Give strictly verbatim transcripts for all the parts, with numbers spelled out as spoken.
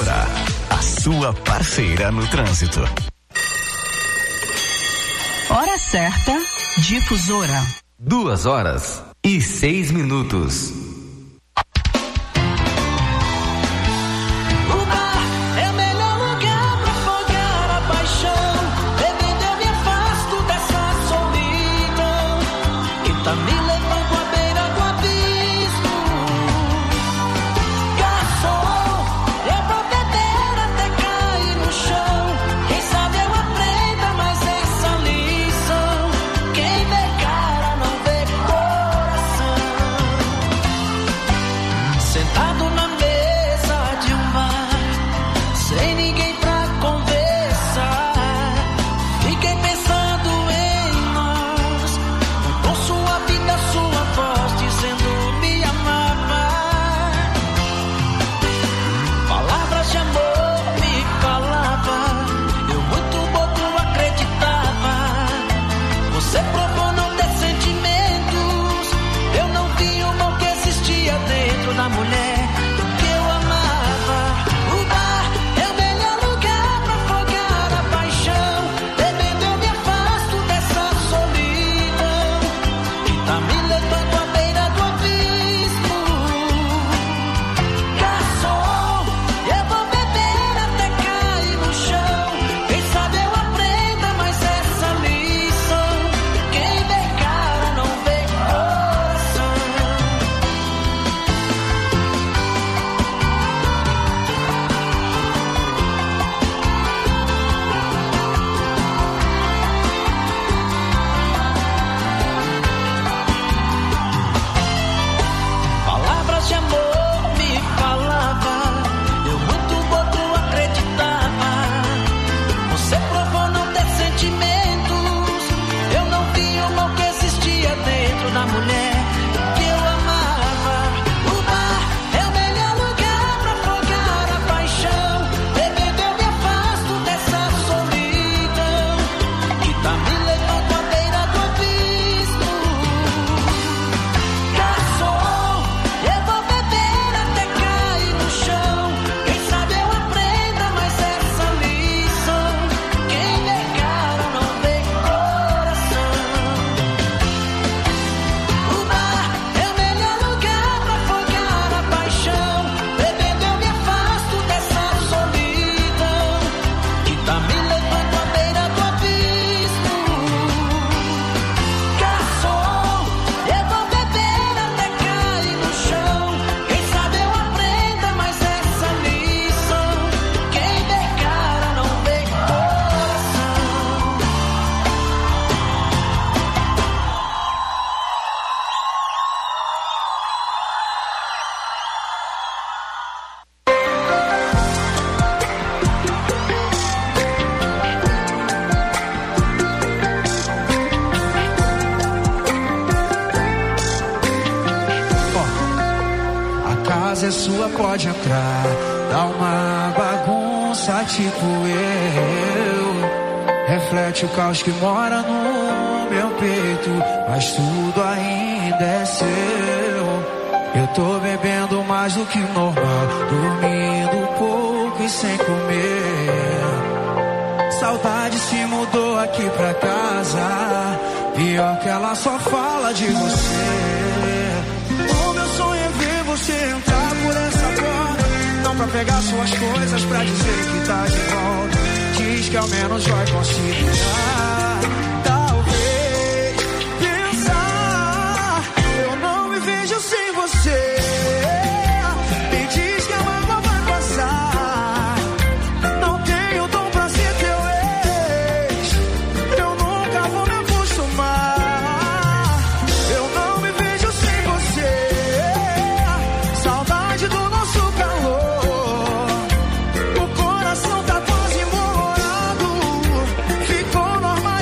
Difusora, a sua parceira no trânsito. Hora certa, Difusora. Duas horas e seis minutos. Pode entrar, dá uma bagunça tipo eu. Reflete o caos que mora no meu peito, mas tudo ainda é seu. Eu tô bebendo mais do que normal, dormindo pouco e sem comer. Saudade se mudou aqui pra casa, pior que ela só fala de você. O meu sonho é ver você entrar por essa porta, não pra pegar suas coisas, pra dizer que tá de volta. Diz que ao menos vai conciliar. Talvez pensar, eu não me vejo sem você. Me diz que a mágoa vai passar. Não tenho dom pra ser teu ex, eu nunca vou me acostumar. Eu não me vejo sem você. Saudade do nosso calor, o coração tá quase morando. Ficou normal.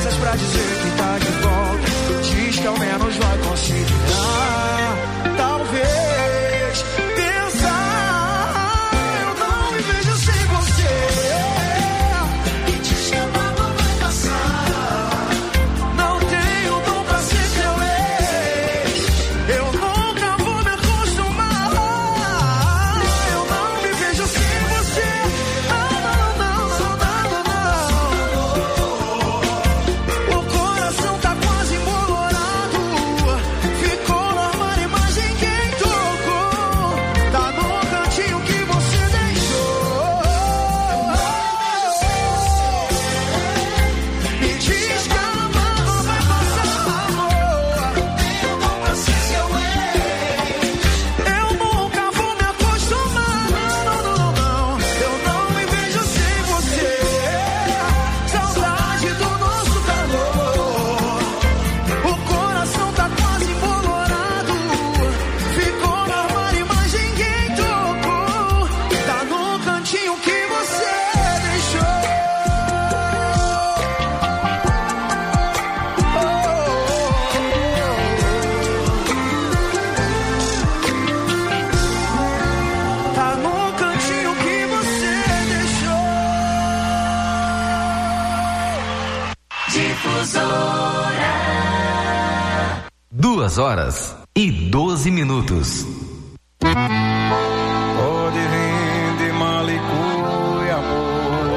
promessas pra dizer que tá de volta. Diz que ao menos vai considerar. Talvez pensar, eu não me vejo sem você. E diz que amanhã vai passar. Não tenho dom pra ser seu ex. Eu nunca vou me acostumar. Eu não me vejo sem você. Ah, não, não, não, não, não. O coração tá quase embolorado. Ficou no armário, imagem quem tocou. Tá no cantinho que você deixou. Me diz que amanhã vai passar, amor. Eu não vou ser seu ex. Eu nunca vou me acostumar. Não, não, não, não. Eu não me vejo sem você. Saudade do nosso calor. O coração tá quase embolorado. Ficou no armário, imagem quem tocou. Tá no cantinho que você deixou. Tá no cantinho que você deixou. Duas horas e doze minutos. Pode vir de Malicuia, amor.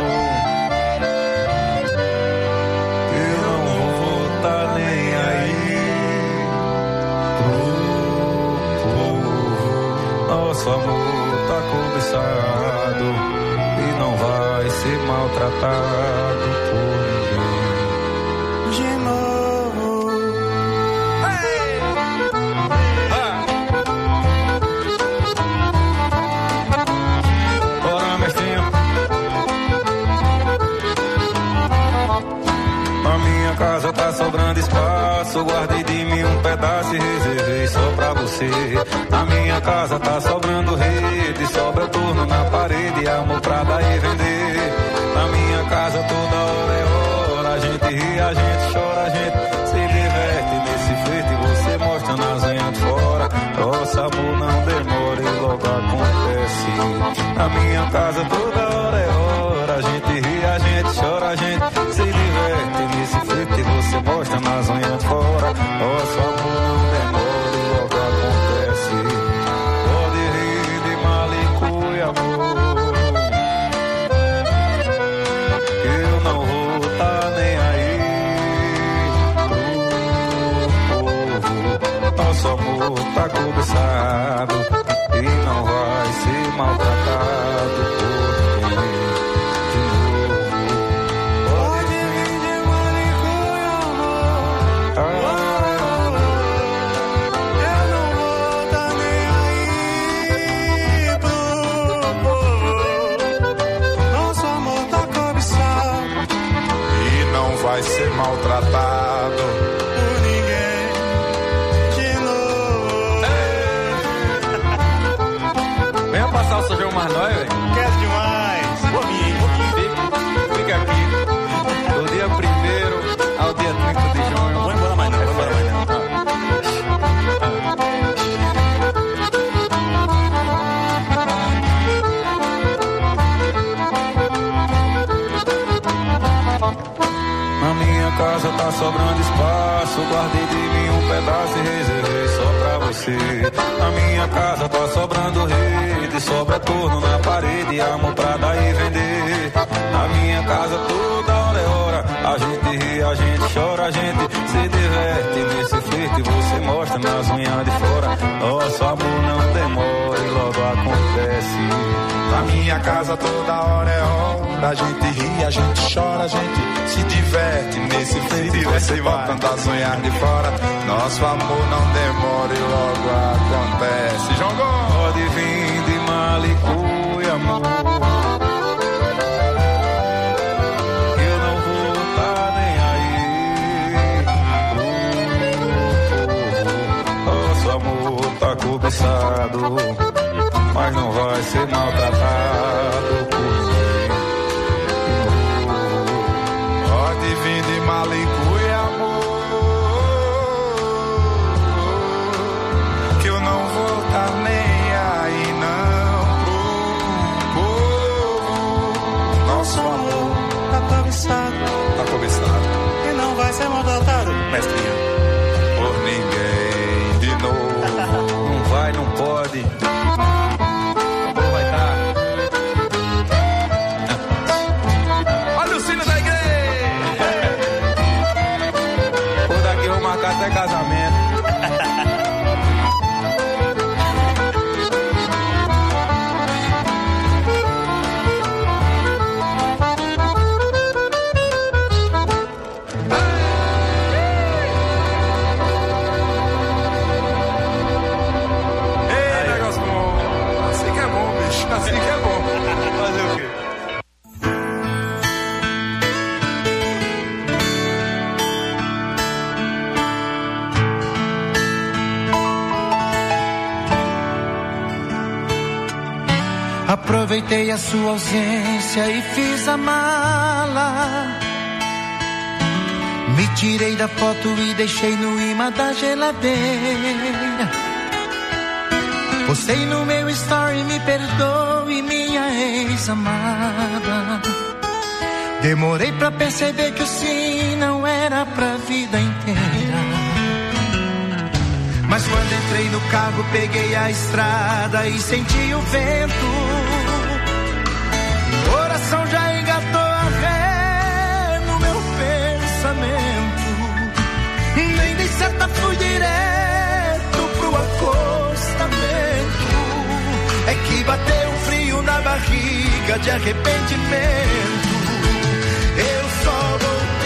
Eu não vou tá nem aí pro povo. Nosso amor tá cobiçado e não vai ser maltratado por ninguém. De novo. Bora, mestinho. Na minha casa tá sobrando espaço. Guardei de mim um pedaço e reservei só pra você. Na minha casa tá sobrando rede. Sobra turno na parede. Amor pra dar e vender. Na minha casa toda hora é hora. A gente ri, a gente chora, a gente se diverte nesse feito. E você mostra nas unhas de fora. Nossa, amor, não demora e logo acontece. Na minha casa toda hora é hora. A gente ri, a gente chora, a gente se diverte nesse feito. E você mostra nas unhas de fora. Nossa, amor, não demora e logo acontece. Pode rir de Malicuia, amor. Eu não vou tá nem aí pro povo. Nosso amor tá cobiçado e não vai ser maltratado por ninguém. De novo. Pode vir de Malicuia, amor. Ah, eu não vou tá nem aí pro povo. Nosso amor tá cobiçado E não vai ser maltratado. por ninguém. De novo. Venha passar o São João mais nós, velho. Quer demais. Fica, fica aqui. Do dia primeiro ao dia trinta de junho. Vou embora mais não, vou embora mais não. Na minha casa tá sobrando espaço. Guardei de mim um pedaço e reservei só pra você. Na minha casa tá sobrando rede. Sobra turno na parede. Amor pra dar e vender. Na minha casa toda hora é hora. A gente ri, a gente chora, a gente se diverte nesse flerte. Você mostra nas unhas de fora. Nosso amor não demora e logo acontece. Na minha casa toda hora é hora. A gente ri, a gente chora, a gente se diverte nesse flerte. Você botando as unhas de fora. Nosso amor não demora e logo acontece. Jogou! Pode vir de Malicuia, amor. Eu não vou tá nem aí pro povo. Nosso amor tá cobiçado, mas não vai ser maltratado por ninguém. Pode vir de Malicuia. pré-casamento. Aproveitei a sua ausência e fiz a mala. Me tirei da foto e deixei no imã da geladeira. Postei no meu story, me perdoe, minha ex-amada. Demorei pra perceber que o sim não era pra vida inteira. Mas quando entrei no carro, peguei a estrada e senti o vento. O coração já engatou a ré no meu pensamento. Nem dei certa, fui direto pro acostamento. É que bateu um frio na barriga de arrependimento. Eu só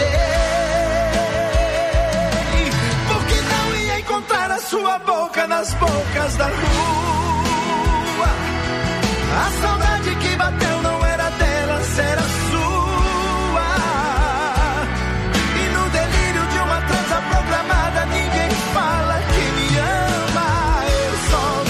voltei porque não ia encontrar a sua boca nas bocas da rua. A saudade que bateu não era dela, era sua. E no delírio de uma transa programada, ninguém fala que me ama. Eu só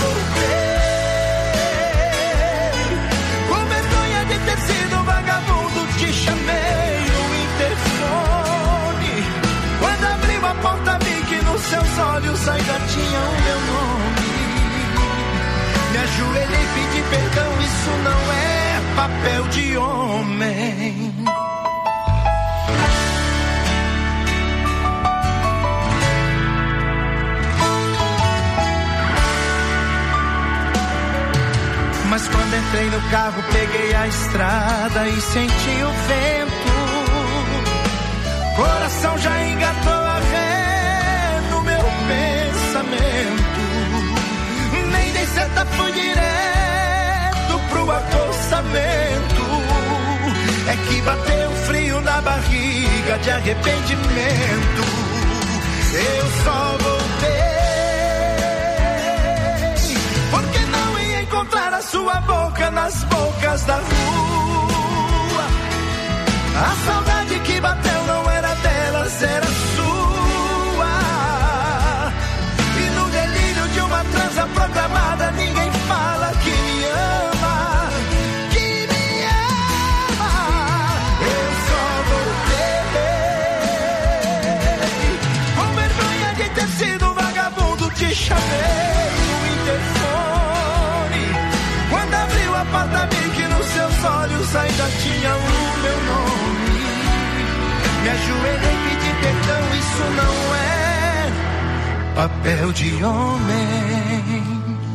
voltei com vergonha de ter sido vagabundo. Te chamei no interfone. Quando abriu a porta, vi que nos seus olhos ainda tinha o meu nome. Me ajoelhei, pedi perdão, isso não é papel de homem. Mas quando entrei no carro, peguei a estrada e senti o vento. Coração já engatou a ré no meu pensamento. Nem dei certa, fui direto pro acostamento. É que bateu frio na barriga de arrependimento. Eu só voltei porque não ia encontrar a sua boca nas bocas da rua. A saudade que bateu não era delas, era sua. E no delírio de uma transa programada, ninguém fala que me ama, que me ama. Eu só voltei com vergonha de ter sido vagabundo. Te chamei no interfone. Quando abriu a porta, vi que nos seus olhos ainda tinha o meu nome. Me ajoelhei, pedi perdão, isso não é papel de homem.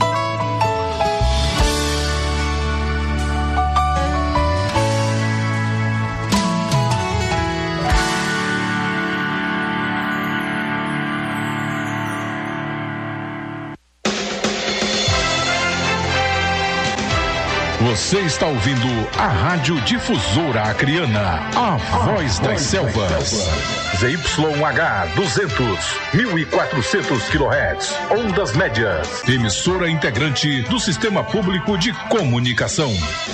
Você está ouvindo a Rádio Difusora Acreana, a voz das selvas. Z Y H duzentos, mil e quatrocentos quilohertz, ondas médias. Emissora integrante do Sistema Público de Comunicação.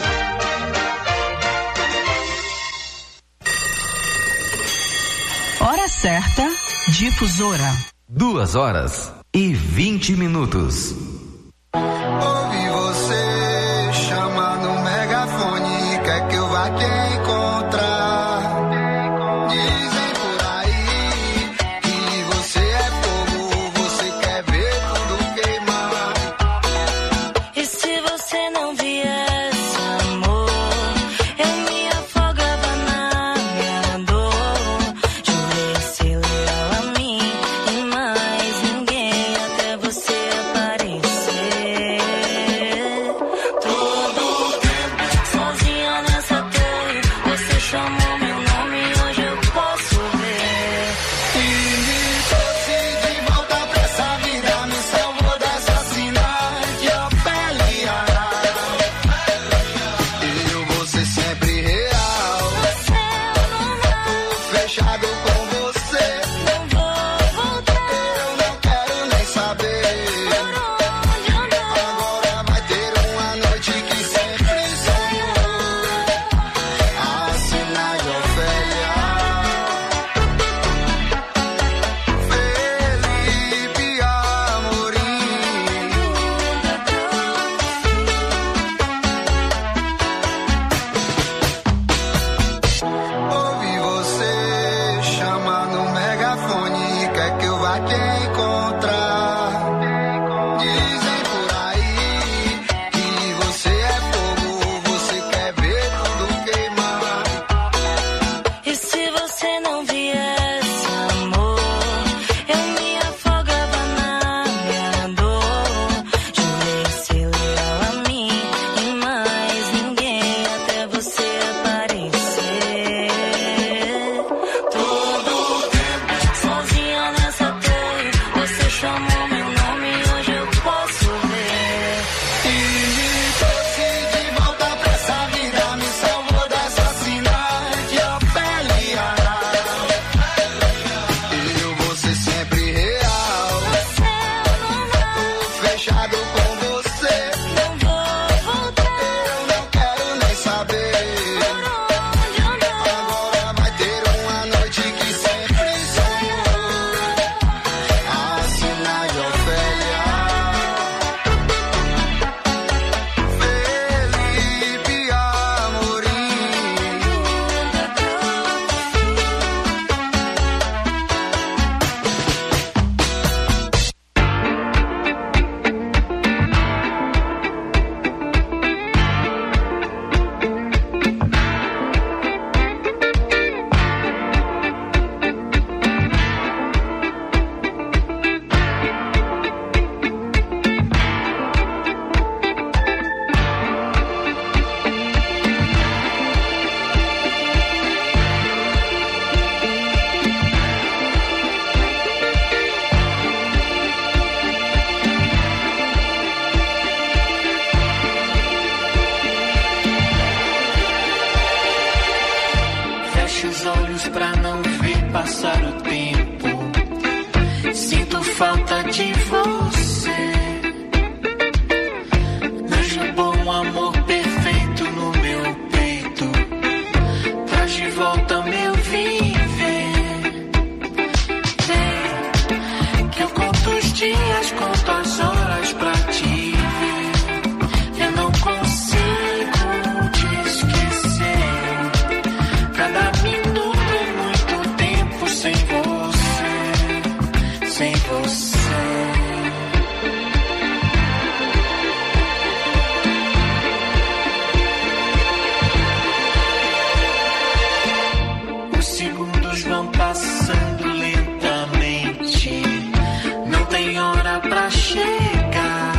Hora certa, Difusora. Duas horas e vinte minutos. Ouvi você chamar no megafone, quer que eu vá te encontrar? Dizem por aí que você é fogo, você quer ver tudo queimar. E se você não viesse, amor, eu me afogava na minha dor. Jurei ser leal a mim e mais ninguém até você aparecer. Todo tempo sozinha nessa torre. quer que eu vá te encontrar? Dizem por aí que você é fogo, você quer ver tudo queimar. E se você não viesse, amor, eu me afogava na minha dor. Jurei ser leal a mim e mais ninguém até você aparecer. Todo tempo, sozinha nessa torre, você chamou meu nome e hoje eu posso ver. E me trouxe de volta pra essa vida, me salvou dessa cidade, Ofélia. Eu vou ser sempre real, tô fechado com você, Não vou voltar eu não quero nem saber. onde eu não. Agora vai ter uma noite que sempre sonhou, assina de Ofélia. Felipe Amorim. Fecho os olhos pra não ver passar o tempo. Sinto falta de você. Vejo bom amor perfeito no meu peito. Traz de volta meu viver. Vem, que eu conto os dias, conto as horas pra te ver. Eu não consigo te esquecer. Cada minuto é muito tempo sem você, sem você. Os segundos vão passando lentamente, não tem hora pra chegar.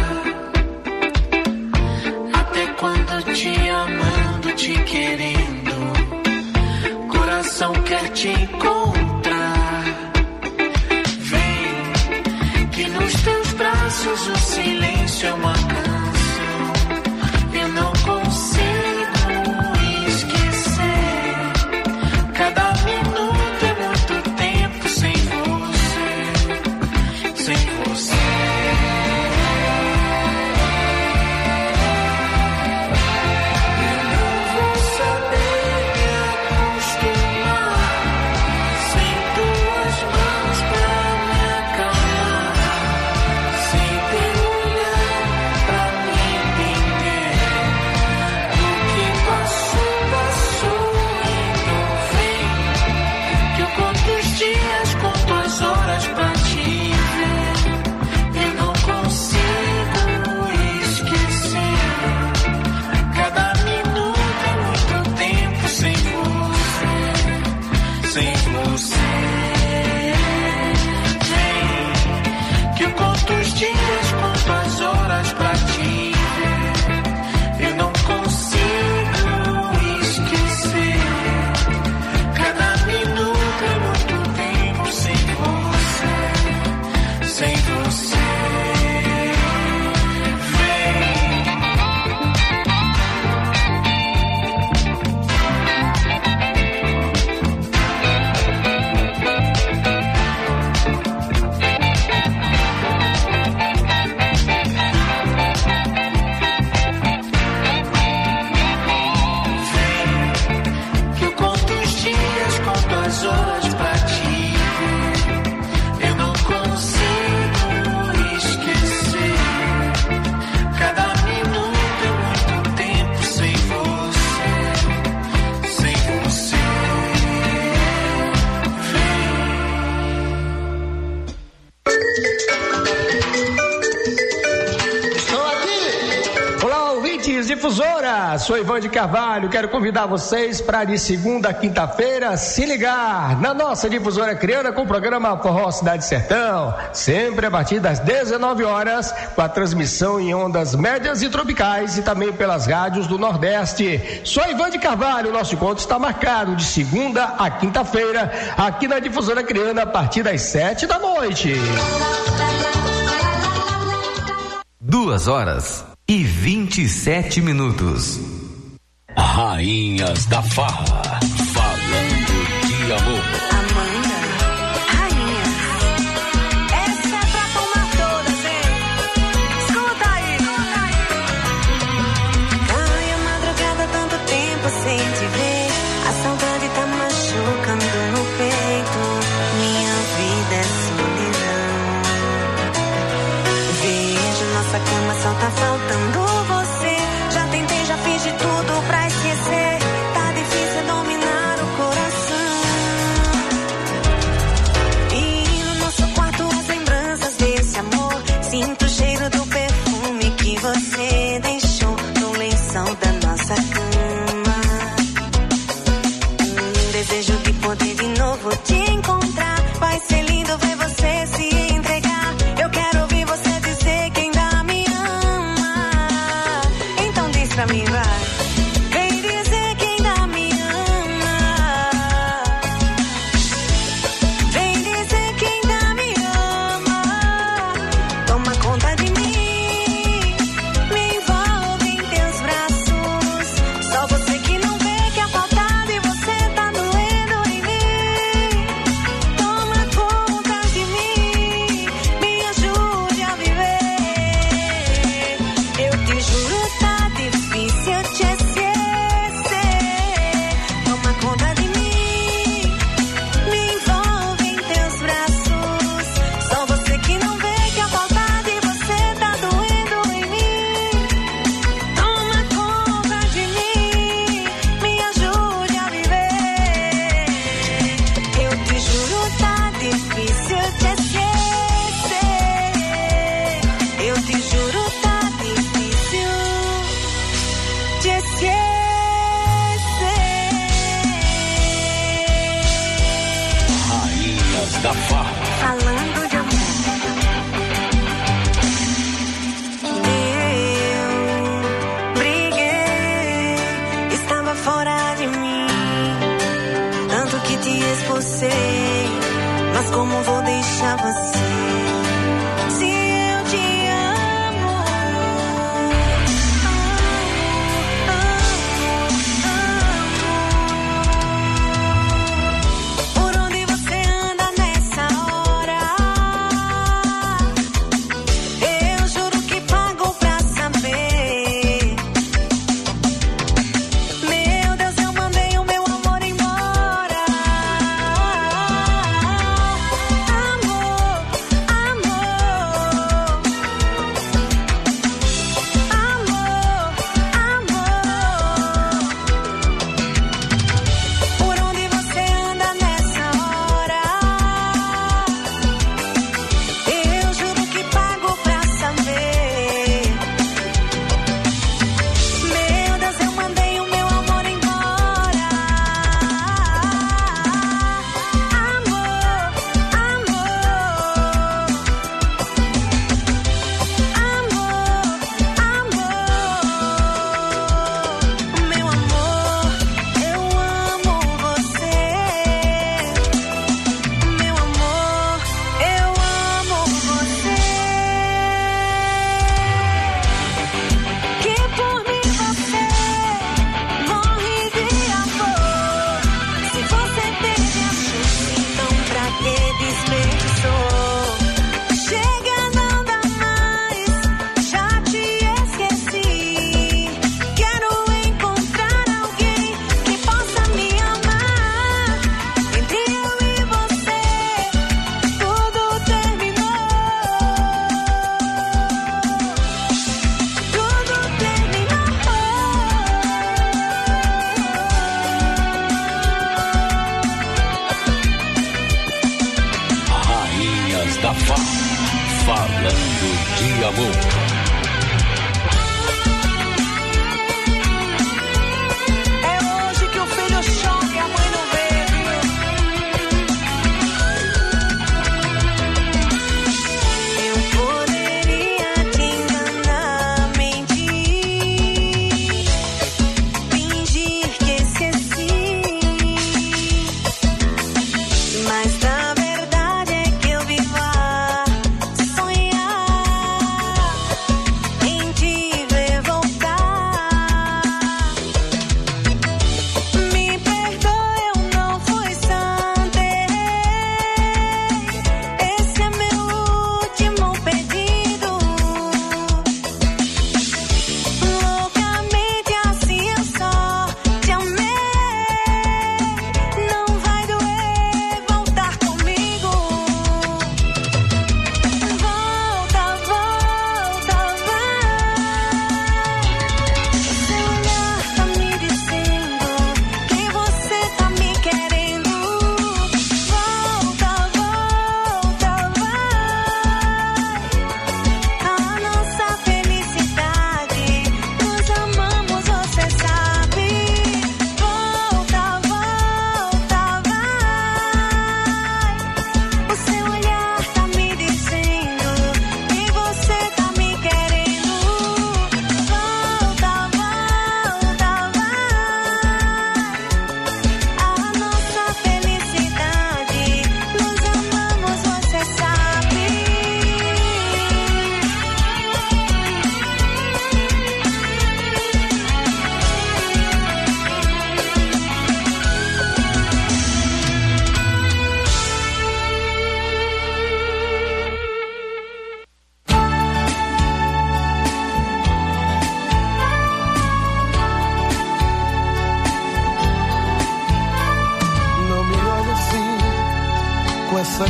Até quando te amando, te querendo, coração quer te encontrar. Vem, que nos teus braços o silêncio é uma canção. Eu não consigo esquecer. Cada minuto é muito tempo sem você, sem você. Eu não vou saber me acostumar sem tuas mãos pra me acalmar, sem teu olhar Difusora, sou Ivan de Carvalho, quero convidar vocês para de segunda a quinta-feira se ligar na nossa Difusora Acreana com o programa Forró Cidade Sertão, sempre a partir das dezenove horas, com a transmissão em ondas médias e tropicais e também pelas rádios do Nordeste. Sou Ivan de Carvalho, nosso encontro está marcado de segunda a quinta-feira aqui na Difusora Acreana a partir das sete da noite. Duas horas e vinte e sete minutos. Rainhas da Farra, falando de amor. Amanda, rainha, essa é pra tomar todas, hein? Escuta aí. Ai, a madrugada, tanto tempo sem te ver. A saudade tá machucando no peito. Minha vida é solidão. Vejo nossa cama, só tá faltando você. Já tentei, já fiz de tudo pra esquecer. Tá difícil dominar o coração. E no nosso quarto as lembranças desse amor. Sinto o cheiro do perfume que você deixou no lençol da nossa cama. Um desejo de poder de novo te encontrar. Vai ser lindo ver você se entregar. Eu quero ouvir você dizer que ainda me ama. Então diz pra mim, vai. Vem dizer que ainda me ama. Vem dizer que ainda me ama. Toma conta de mim. Me envolve em teus braços. Só você que não vê que a falta de você tá doendo em mim. Toma conta de mim. Me ajude a viver. Eu te juro, tá difícil te esquecer. Toma conta de mim. Me envolve em teus braços. Só você que não vê que a falta de você tá doendo em mim. Toma conta de mim. Me ajude a viver. Eu te juro, tá difícil te esquecer. Eu te juro, tá difícil te esquecer. Rainhas da Farra. Falando de amor. Eu briguei, estava fora de mim. Tanto que te expulsei. Mas como vou deixar você? Se eu te amo. Por onde você anda nessa hora? Eu juro que pago pra saber. Meu Deus, eu mandei o meu amor embora. Amor, amor. Amor, amor. Por onde você anda nessa hora? Eu juro que pago pra saber. Meu Deus, eu mandei o meu amor embora. Amor, amor. Amor, amor. Meu amor, eu amo você. Meu amor, eu amo você. Que por mim você morre de amor. Se você teve a chance, então pra que desperdiçou? Chega, não dá mais, já te esqueci. Quero encontrar alguém que possa me amar. Entre eu e você, tudo terminou. Tudo terminou. Rainhas da Farra, falando de amor.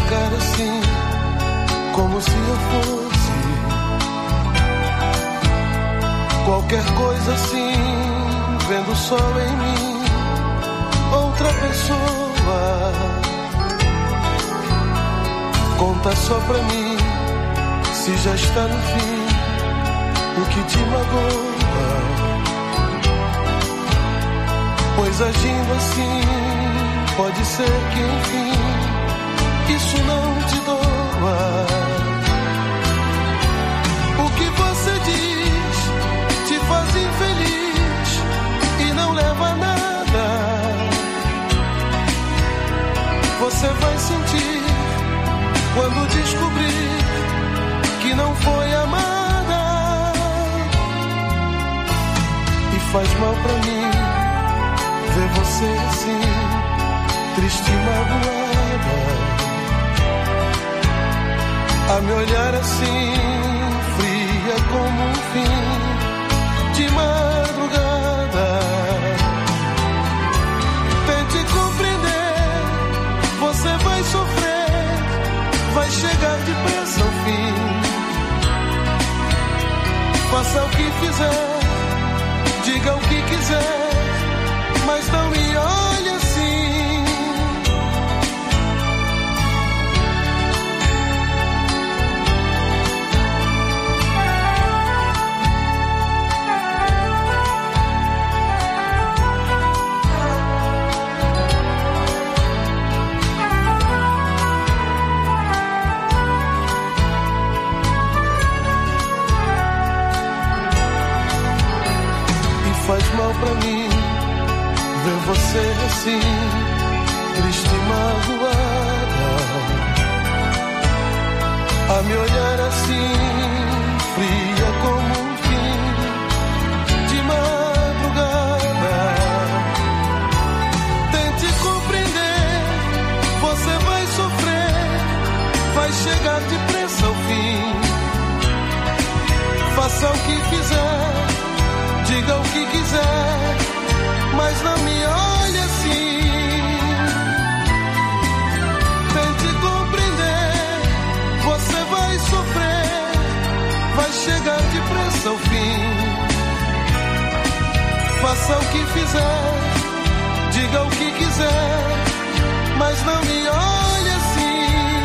ficar assim, como se eu fosse qualquer coisa assim, vendo só em mim outra pessoa. Conta só pra mim, se já está no fim, o que te magoa. Pois agindo assim, pode ser que enfim isso não te doa. O que você diz te faz infeliz e não leva a nada. Você vai sentir quando descobrir que não foi amada. E faz mal pra mim ver você assim, triste e magoada, a me olhar assim, fria como um fim de madrugada. Tente compreender, você vai sofrer, vai chegar depressa ao fim. Faça o que fizer, diga o que quiser, mas não me olhe assim. E faz mal pra mim ver você assim, triste e magoada, a me olhar assim, fria como um fim de madrugada. Tente compreender, você vai sofrer, vai chegar depressa ao fim. Faça o que fizer, diga o que quiser, mas não me olhe assim. Tente compreender, você vai sofrer, vai chegar depressa ao fim. Faça o que fizer, diga o que quiser, mas não me olhe assim.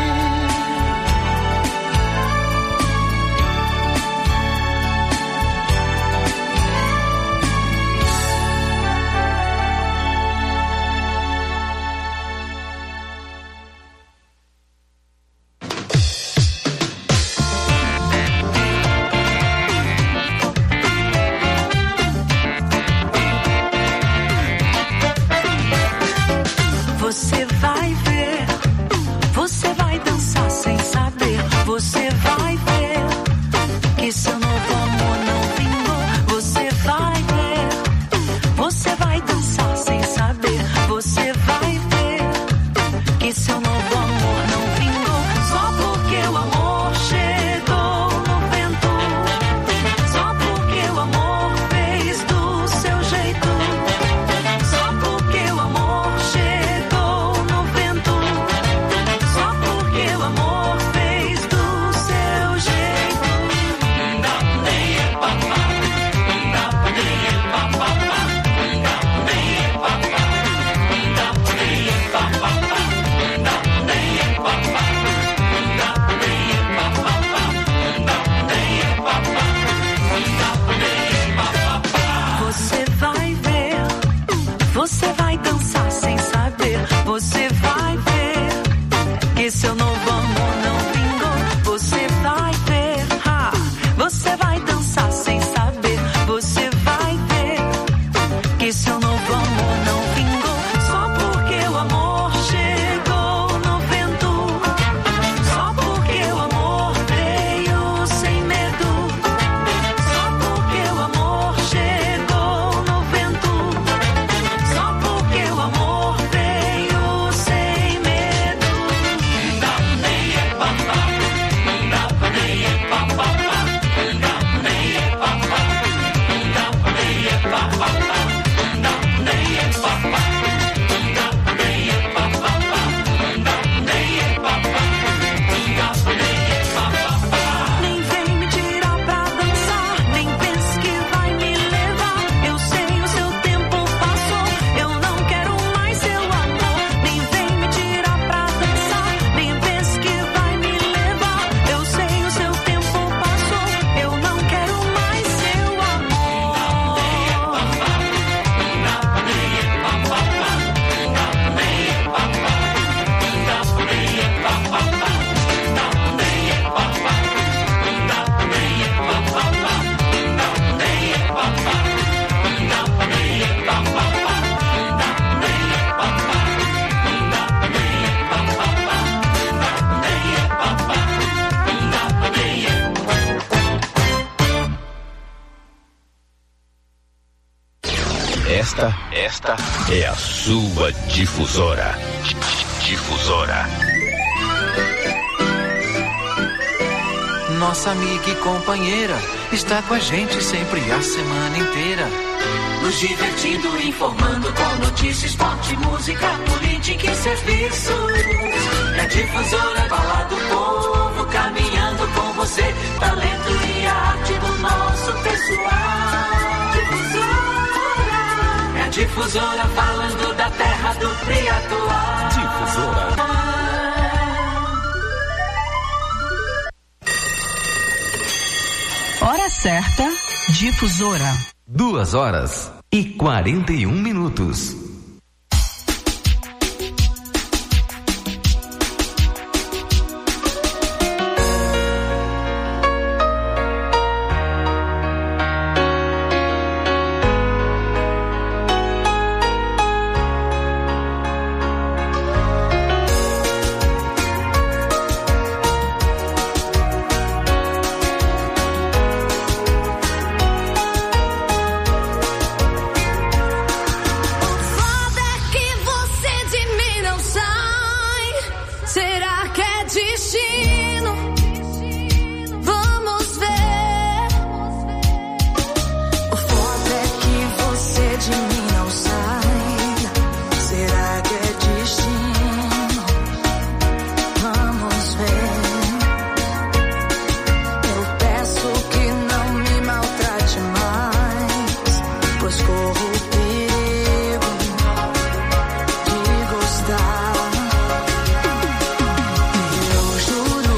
Você vai ver, você vai dançar sem saber. Você vai ver que seu novo amor não vingou. Você vai ver, você vai dançar sem saber. Você vai ver que seu novo amor não vingou. Só porque o amor chegou no vento, só porque o amor fez do seu jeito, só porque o amor chegou no vento, só porque o amor fez do seu jeito. Não nem é papá, não nem é papá, não nem é papá, não nem é papá, não nem é papá, não nem é papá, não nem é papá, não nem é papá. Você vai ver, você vai dançar sem saber. Você vai ver que seu novo amor não vingou. Você vai ver, ha, você vai dançar sem saber. Você vai ver que seu novo amor não vingou. Só porque o amor chegou no vento, só porque o amor veio sem medo, só porque o amor chegou no vento, só porque o amor veio sem medo. Não nem é papá, não nem é papá, não nem é papá, não nem é papá, não nem é papá, não nem é papá, não nem é papá. Esta, esta é a sua difusora. Difusora. Nossa amiga e companheira está com a gente sempre a semana inteira. Nos divertindo, informando com notícias, esporte, música, política e serviço. É a difusora, falar do povo, caminhando com você. Talento e arte do nosso pessoal. Difusora. É a difusora falando da terra do Triatuá. Difusora. Hora certa, difusora. Duas horas e quarenta e um minutos. Eu juro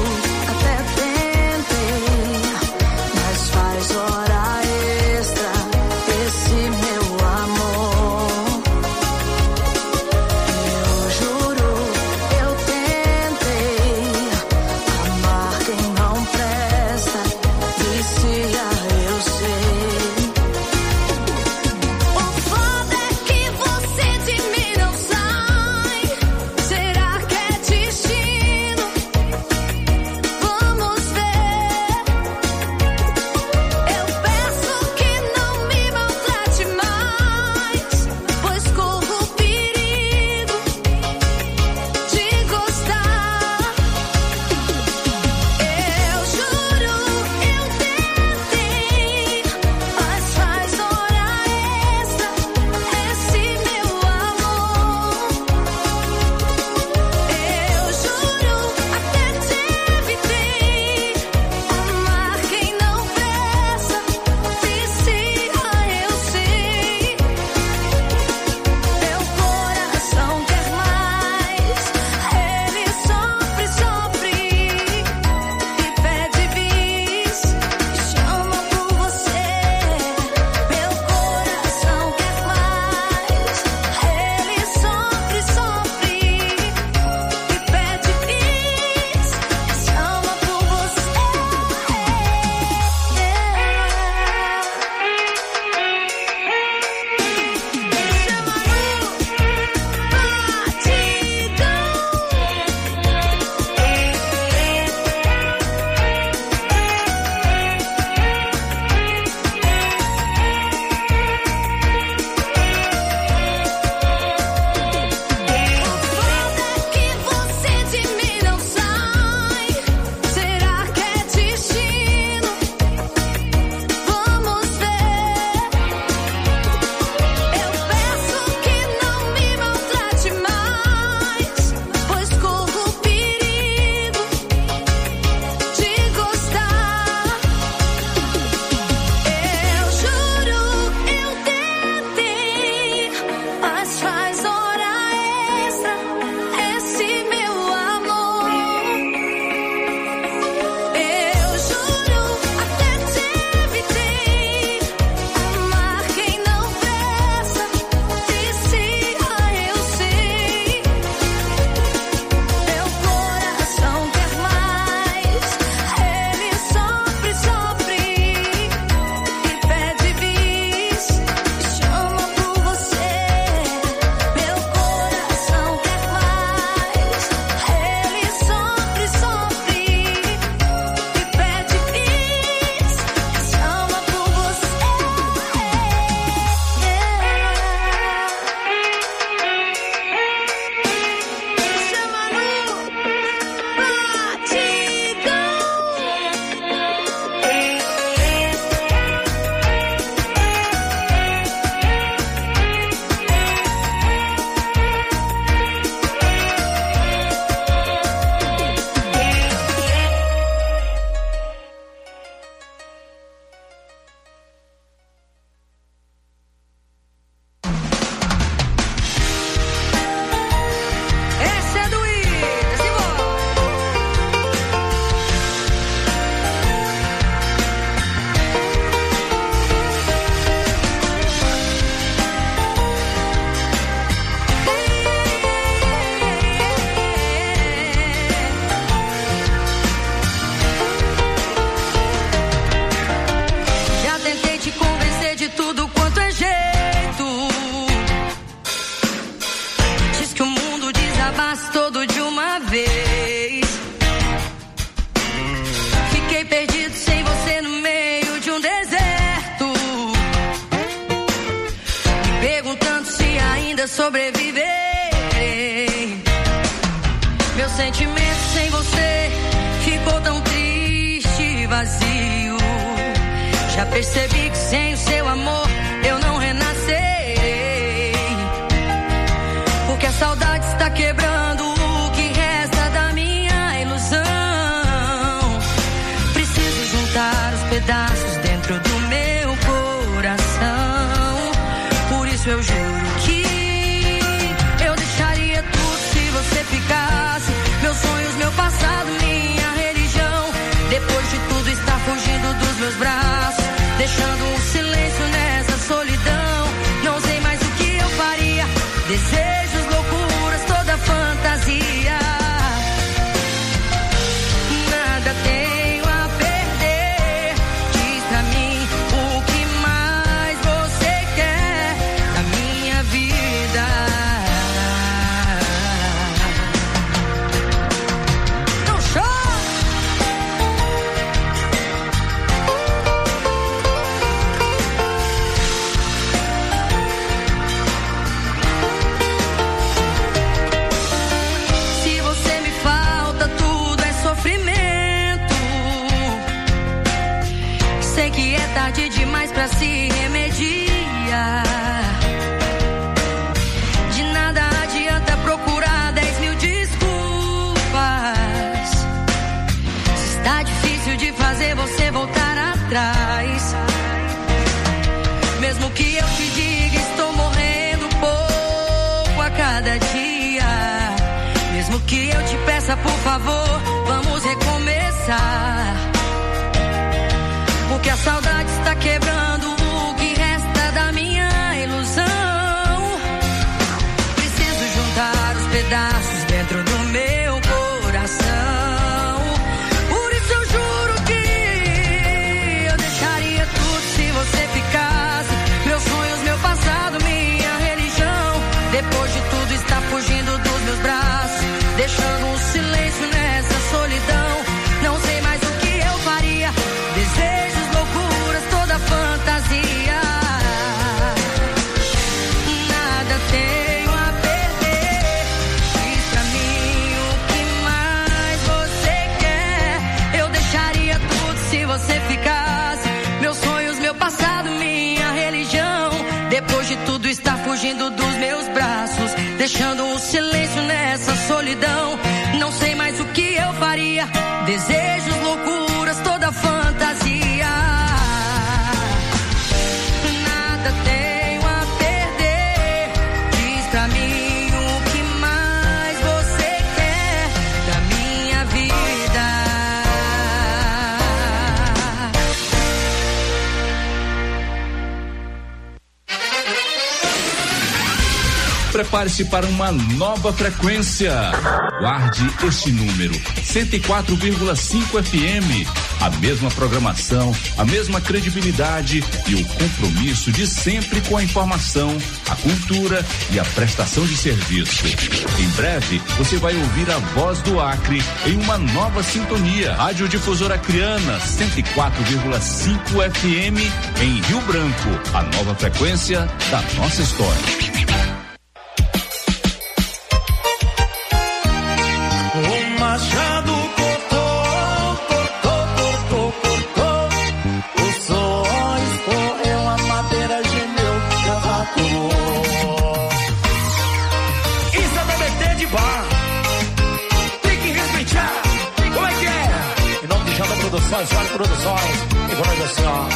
sobreviverei. Meu sentimento sem você ficou tão triste e vazio. Já percebi que sem o seu amor eu não renascerei. Porque a saudade está quebrando o que resta da minha ilusão. Preciso juntar os pedaços dentro do meu coração. Por isso eu juro que eu deixaria tudo se você ficasse. Meus sonhos, meu passado, minha religião. Depois de tudo está fugindo dos meus braços, deixando um silêncio nessa solidão. Não sei mais o que eu faria. Desejos, loucuras, toda fantasia. Nada tenho a perder. Diz pra mim o que mais você quer da minha vida. Não chora! Se você me falta, tudo é sofrimento. Sei que é tarde demais pra se remediar. De nada adianta procurar dez mil desculpas. Se está difícil de fazer você voltar atrás. Mesmo que eu te diga, estou morrendo pouco a cada dia. Mesmo que eu te peça, por favor, vamos recomeçar. Porque a saudade está quebrando o que resta da minha ilusão. Preciso juntar os pedaços dentro do meu coração. Por isso eu juro que eu deixaria tudo se você ficasse. Meus sonhos, meu passado, minha religião. Depois de tudo está fugindo dos meus braços, deixando um silêncio nessa solidão. Não sei mais o que eu faria. Desejos, loucuras, toda fantasia. Nada tenho a perder. Diz pra mim o que mais você quer. Eu deixaria tudo se você ficasse. Meus sonhos, meu passado, minha religião. Depois de tudo está fugindo dos meus braços, deixando um silêncio nessa solidão. Não sei mais o que eu faria. Desejos, loucuras, toda fantasia. Nada tenho a perder. Diz pra mim o que mais você quer da minha vida. Prepare-se para uma nova frequência. Guarde este número, cento e quatro vírgula cinco F M. A mesma programação, a mesma credibilidade e o compromisso de sempre com a informação, a cultura e a prestação de serviço. Em breve, você vai ouvir a voz do Acre em uma nova sintonia. Rádio Difusora Acreana, cento e quatro vírgula cinco F M em Rio Branco. A nova frequência da nossa história. O machado cortou, cortou, cortou, cortou. O suor escorreu, a madeira gemeu, cavaco. Isso é B B T de bar. Tem que respeitar. Como é que é? Em nome de Janda Produções, Vale Produções. E por nós assim, ó.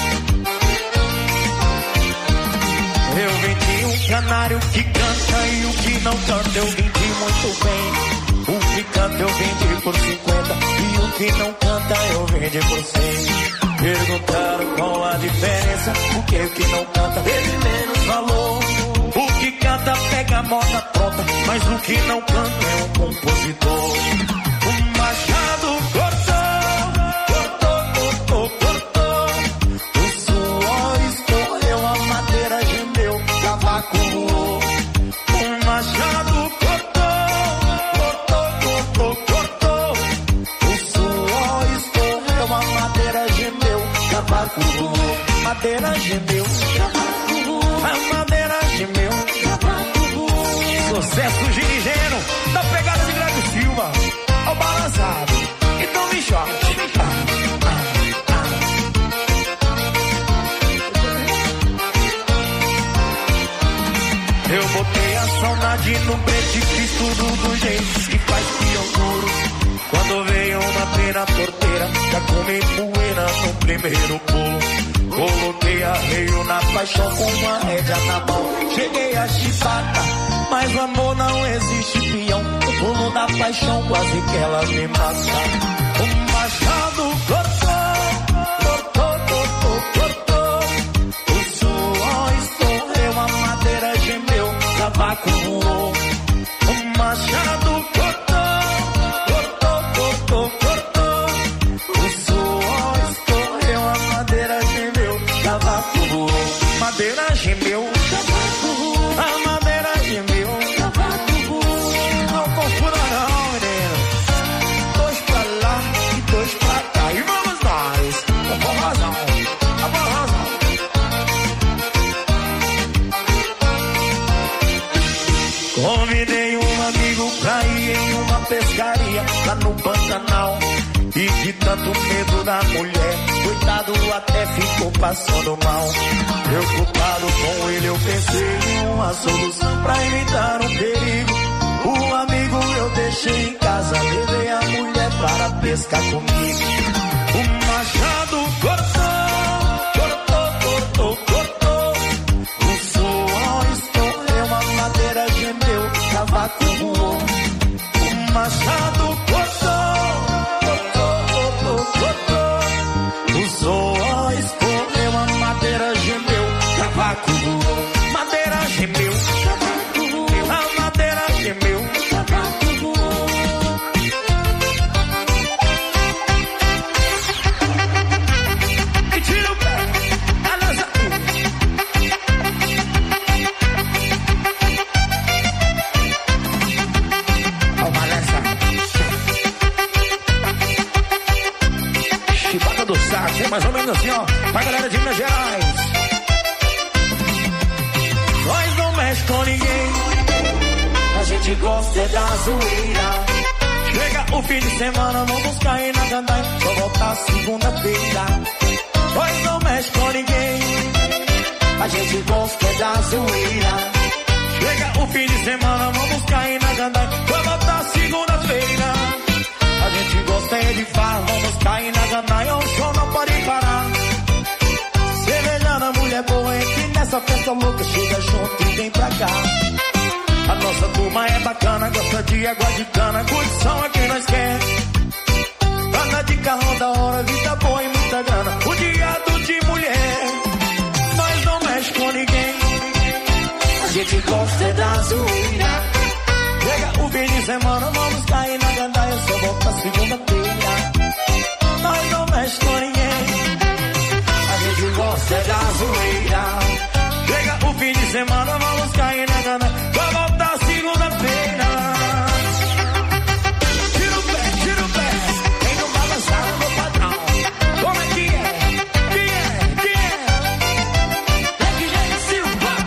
Eu vendi um canário que canta e o que não canta eu vendi muito bem. O que canta eu vendi por cinquenta e o que não canta eu vendi por cem. Perguntaram qual a diferença, porque o que não canta teve menos valor. O que canta pega a moda pronta, mas o que não canta é um compositor. O machado cortou, cortou, cortou, cortou. O suor escorreu, a madeira gemeu, cavaco voou. O machado madeira gemeu, a madeira gemeu, sucesso girigeno, da pegada de Greg Silva, ao balançado, então me choque. Eu botei a saudade no brete, fiz tudo do jeito que faz pior. Quando veio uma pena porteira, já comi poeira no primeiro pulo. Coloquei arreio na paixão com uma rédea na mão. Cheguei a chibata, mas o amor não existe, peão. O pulo da paixão quase que ela me mata. O machado cortou, cortou, cortou, cortou. O suor escorreu, a madeira gemeu, cavaco voou. O machado cortou, cortou, cortou, cortou. O suor escorreu, a madeira gemeu, cavaco voou. Madeira gemeu, cavaco voou. A madeira gemeu, cavaco voou. Não confunda não, menino. Dois pra lá e dois pra cá. E vamos nós, com boa razão, com boa razão. Convidei um amigo pra ir em uma pescaria lá no Pantanal. E de tanto medo da mulher, coitado até ficou passando mal. Preocupado com ele eu pensei em uma solução pra evitar um perigo. O amigo eu deixei em casa, levei a mulher para pescar comigo. O machado cortou, cortou, cortou, cortou. O suor escorreu, a madeira gemeu, cavaco voou. O machado cortou, o suor escorreu, a madeira gemeu, cavaco voou. Madeira gemeu, cavaco voou. A madeira gemeu, cavaco voou. E tira o pé, balança. Ó, balança. Chibata do saco, é mais ou menos assim, ó, pra galera de Minas Gerais. Nós não mexe com ninguém, a gente gosta é da zoeira. Chega o fim de semana, vamos cair na gandaia, só voltar segunda-feira. Nós não mexe com ninguém, a gente gosta é da zoeira. Chega o fim de semana, vamos cair na gandaia, só voltar segunda-feira. A gente gosta é de farra, vamos cair na gandaia, o show não pode parar. Cerveja na mulher boa, entre nessa festa louca, chega junto e vem pra cá. A nossa turma é bacana, gosta de água de cana, curtição é quem nós quer. Anda de carrão da hora, vida boa e muita grana, o diado de mulher. Mas não mexe com ninguém, a gente gosta é da zoeira. Chega o fim de semana, vamos cair na gandaia, só volta segunda-feira. Nós não mexe com ninguém, a gente gosta é da zoeira. Chega o fim de semana, vamos cair na gandaia, só volta segunda-feira. Tira o pé, tira o pé, tem que balançar no meu padrão. Como é que é? Que é? Que é? É que é Silva.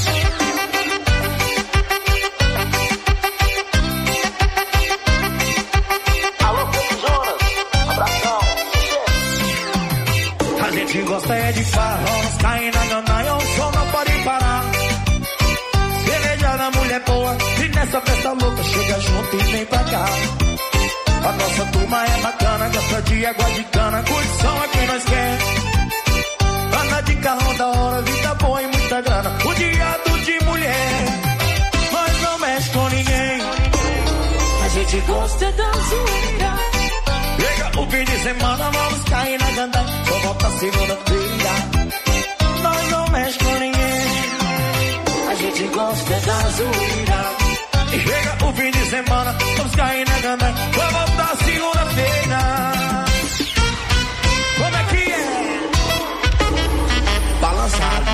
A gente gosta é de farra, vamos cair na gandaia, o som não pode parar. Cerveja da mulher boa, e nessa festa louca, chega junto e vem pra cá. A nossa turma é bacana, gosta de água de cana, curtição é quem nós quer. Anda de carrão da hora, vida boa e muita grana, o diado de mulher. Mas não mexe com ninguém, a gente gosta da zoeira. Chega o fim de semana, vamos cair na gandaia, só volta segunda-feira. Nós não mexe com ninguém, a gente gosta da zoeira. Chega o fim de semana, vamos cair na gandaia, só volta segunda-feira. Como é que é? Balançar.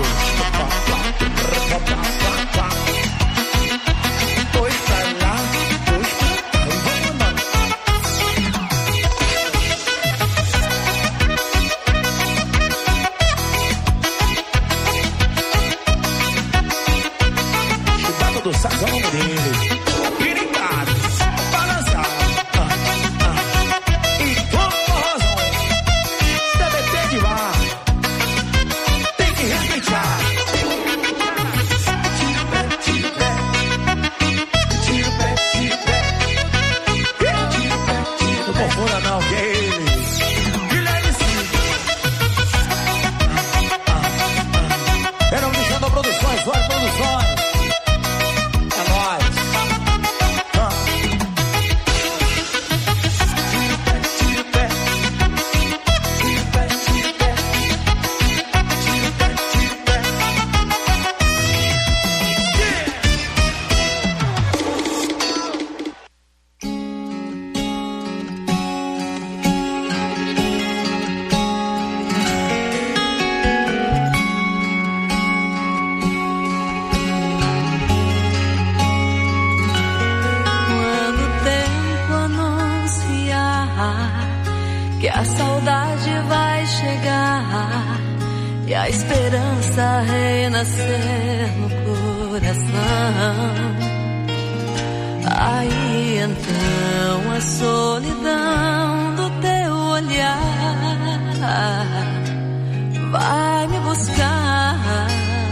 Dois pra lá, dois pra cá, vamos lá. Chibata do saco, vamos ver. que a saudade vai chegar e a esperança renascer no coração. Aí então a solidão do teu olhar vai me buscar.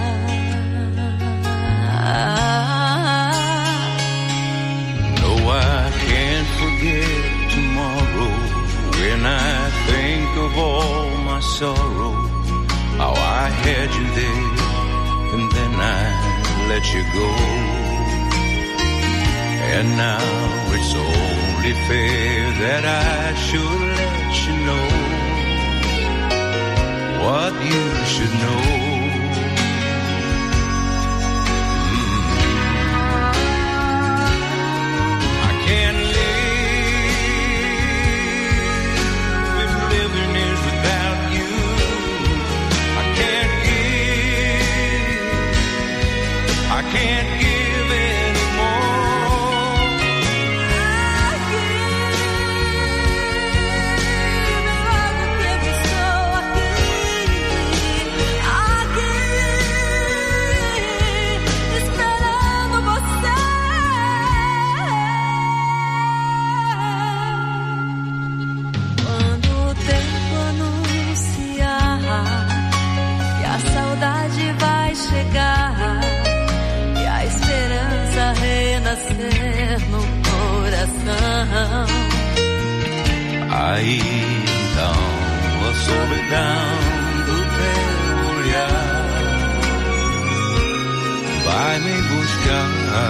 No, I can't forget tomorrow when I think of all my sorrow. How I had you there and then I let you go. And now it's only fair that I should let you know what you should know. Mm. I can't live if living is without you. I can't give, I can't give. No coração. Aí então a solidão do teu olhar vai me buscar.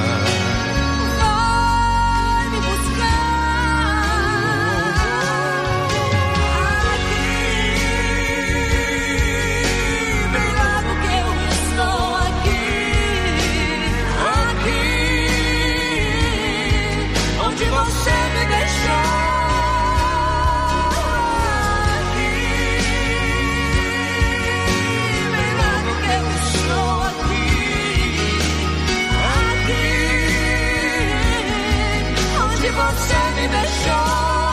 Você me deixou aqui, bem logo que eu estou aqui, aqui, onde você me deixou.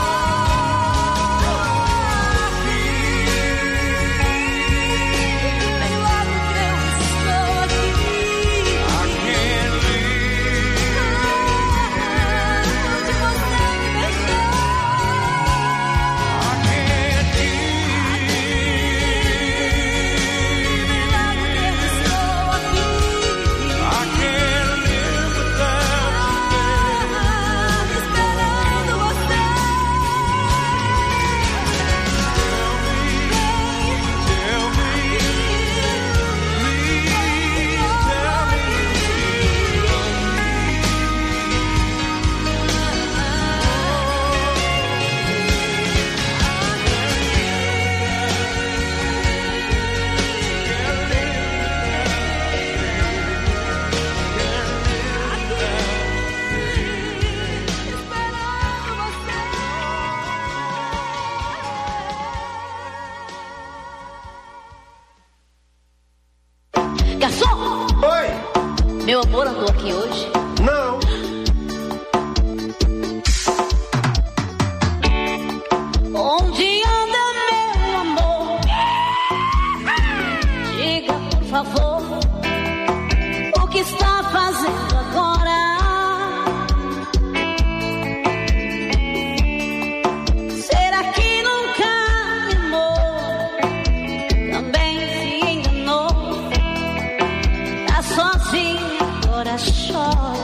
Meu amor andou aqui hoje? Não. Onde anda meu amor? Diga por favor, o que está fazendo agora? Será que nunca me amou? Também se enganou? Tá sozinho, agora chora.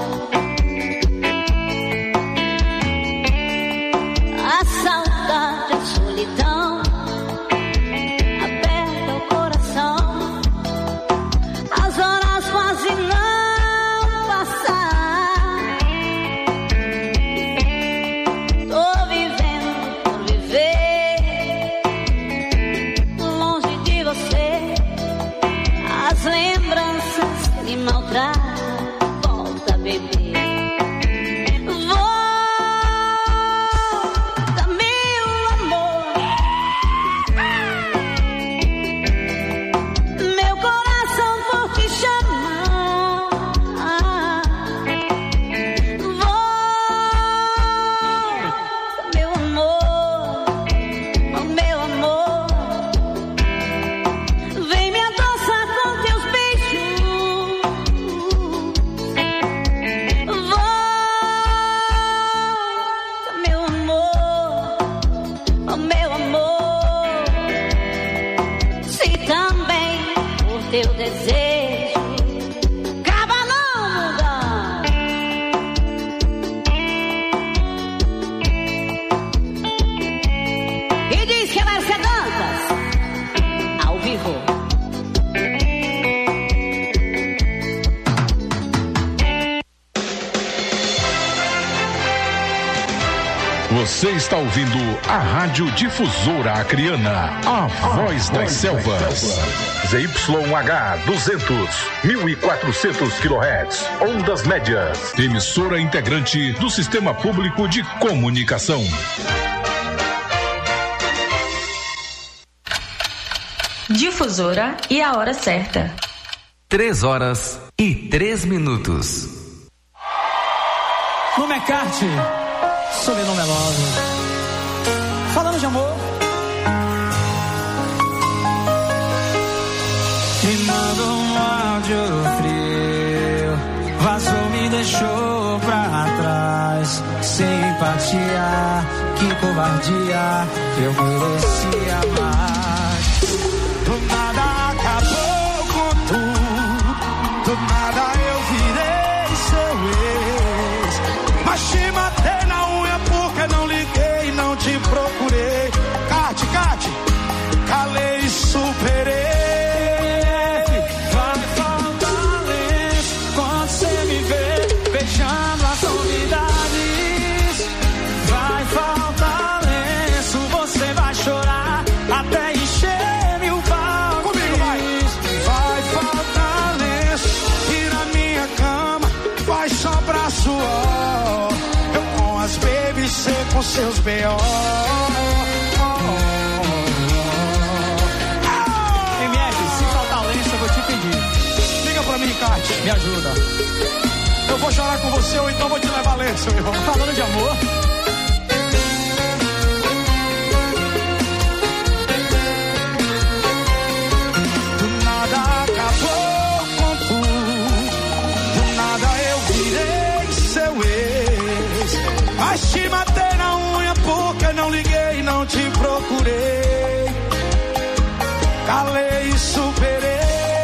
meu amor. Se também por teu desejo acaba não mudar. E diz que vai ser danças ao vivo. Você está ouvindo a Rádio Difusora Acreana, a voz das selvas. Z Y H duzentos, mil e quatrocentos quilohertz, ondas médias. Emissora integrante do Sistema Público de Comunicação. Difusora e a hora certa. Três horas e três minutos. No McCarthy, sobrenome é Love. Falando de amor. Me mandou um áudio frio, vazou, me deixou pra trás. Sem empatia, que covardia, eu merecia mais. Do nada acabou com tudo, do nada eu virei seu ex. Mas te matei na unha porque não liguei, não te procurei. Cate, Cate, calei e superei. Vai faltar lenço quando você me vê beijando as novidades. Vai faltar lenço, você vai chorar até encher mil baldes. Comigo vai. Vai faltar lenço e na minha cama vai sobrar suor. Eu com as babies, você com seus B O. M F, se faltar lenço eu vou te pedir. Liga pra mim, Ricardo, me ajuda. Eu vou chorar com você ou então vou te levar lenço, meu irmão. Falando de amor. Do nada acabou com tudo, do nada eu virei seu ex. Mas te matei na unha porque não liguei, não te procurei. Calei e superei.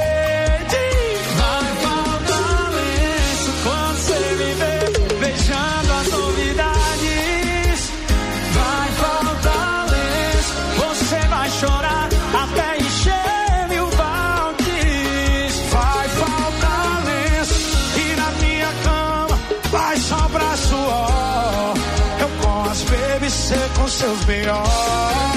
Vai faltar lenço quando você me vê beijando as novidades. Vai faltar lenço, você vai chorar até encher mil baldes. Vai faltar lenço e na minha cama vai sobrar suor. Eu com as babies, você com seus B O.